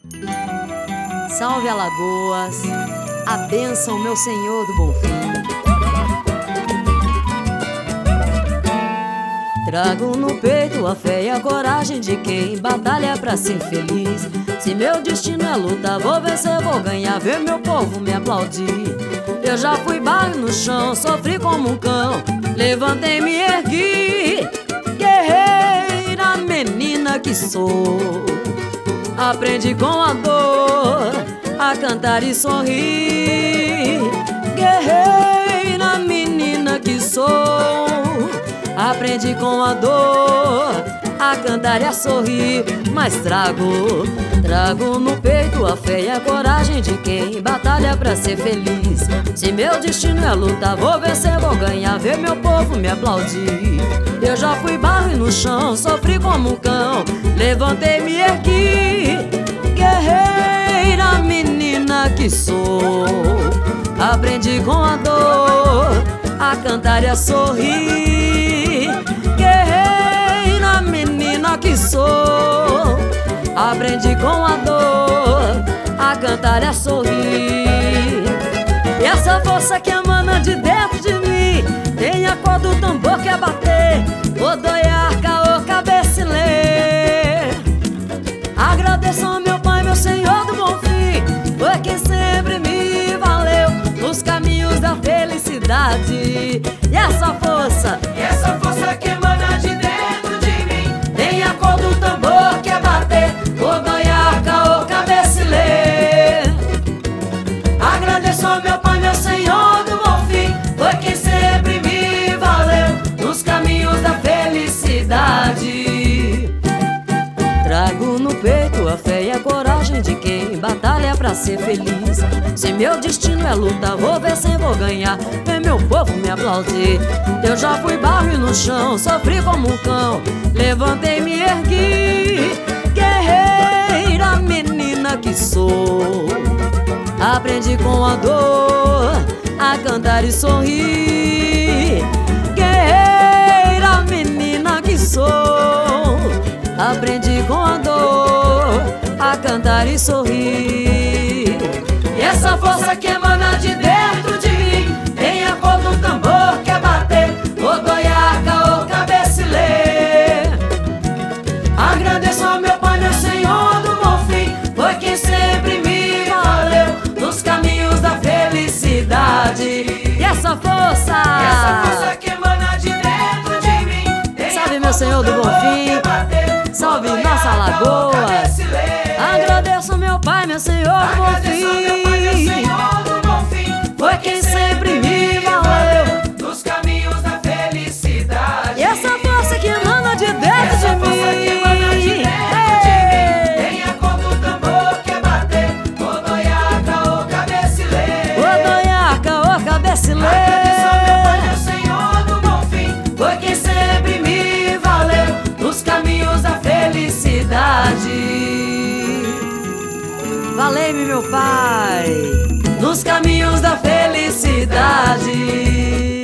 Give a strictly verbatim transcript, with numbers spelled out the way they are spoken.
Salve Alagoas, a bênção, meu Senhor do Bom Fim. Trago no peito a fé e a coragem de quem batalha pra ser feliz. Se meu destino é luta, vou vencer, vou ganhar, ver meu povo me aplaudir. Eu já fui barro no chão, sofri como um cão, levantei, me ergui. Guerreira, menina que sou, aprendi com a dor a cantar e sorrir. Guerreira, menina que sou, aprendi com a dor a cantar e a sorrir. Mas trago, trago no peito a fé e a coragem de quem batalha pra ser feliz. Se meu destino é luta, vou vencer, vou ganhar, ver meu povo me aplaudir. Eu já fui barro no chão, sofri como um cão, levantei, me ergui. Guerreira, menina que sou, aprendi com a dor a cantar e a sorrir. Guerreira, menina que sou, aprendi com a dor a cantar e a sorrir. E essa força que emana de dentro de mim tem a cor do tambor que é bater, rodoiar, caô, cabecilê. Agradeço ao meu Pai, meu Senhor do Bom Fim, foi quem sempre me valeu nos caminhos da felicidade. E essa força, E essa força que emana de dentro de mim tem a cor do tambor que é bater, rodoiar, caô, cabecilê. Agradeço ao meu Pai, meu Senhor do Bom Fim, foi quem sempre me valeu nos caminhos da felicidade. trago no peito a fé e a coragem de quem batalha pra ser feliz. Se meu destino é luta, vou vencer, vou ganhar, ver meu povo me aplaudir. Eu já fui barro no chão, sofri como um cão, levantei, me ergui. Guerreira, menina que sou, aprendi com a dor a cantar e sorrir. Guerreira, menina que sou, aprendi com a dor a cantar e sorrir. E essa força que emana de dentro de mim tem a cor do tambor que é bater, rodoiar, caô, cabecilê. Agradeço ao meu Pai, meu Senhor do Bom Fim, foi quem sempre me valeu nos caminhos da felicidade. E essa força, E essa força que emana de dentro de mim tem salve a meu cor Senhor do Bom tambor que Fim, é bater, salve rodoiar, nossa caô, Alagoas. cabecilê. Agradeço meu Pai, meu Senhor do Bom Agradeço ao meu Pai, meu Fim, Senhor do Bom Fim, foi quem sempre me valeu nos caminhos da felicidade. e essa força que emana de dentro Essa de força que mim. emana de dentro de mim tem a cor do tambor que é bater, rodoiar, caô, cabecilê. Rodoiar, caô, cabecilê. Agradeço ao meu Pai, meu Senhor do Bom Fim, foi quem sempre me valeu nos caminhos da felicidade. Valei-me, meu Pai, Nos caminhos da felicidade.